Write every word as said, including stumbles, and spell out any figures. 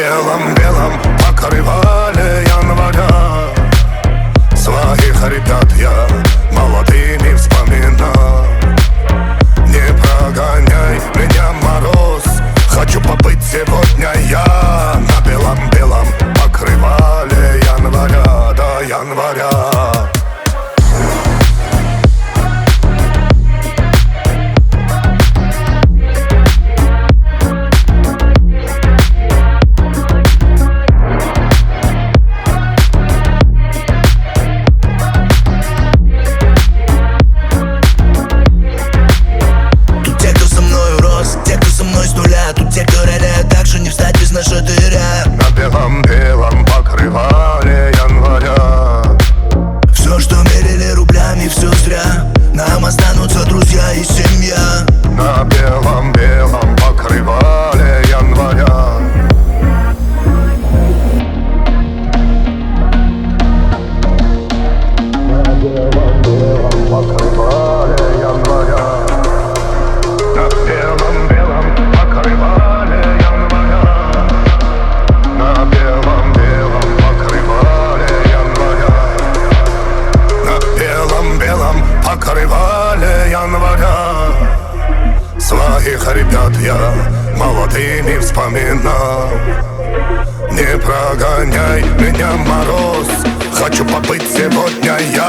белом-белом покрывале января своих ребят я молодыми вспоминал. Не прогоняй меня, мороз, хочу побыть сегодня я на белом-белом покрывале января, до января. Наша дыря на белом-белом покрывале января. Все, что мерили рублями, все зря. Нам останутся друзья и семья На белом-белом покрывале января. На белом-белом покрывале января. На белом-белом покрывале января. На белом-белом покрывале января. На белом-белом покрывале января своих ребят я молодыми вспоминал. Не прогоняй меня, мороз, хочу побыть сегодня я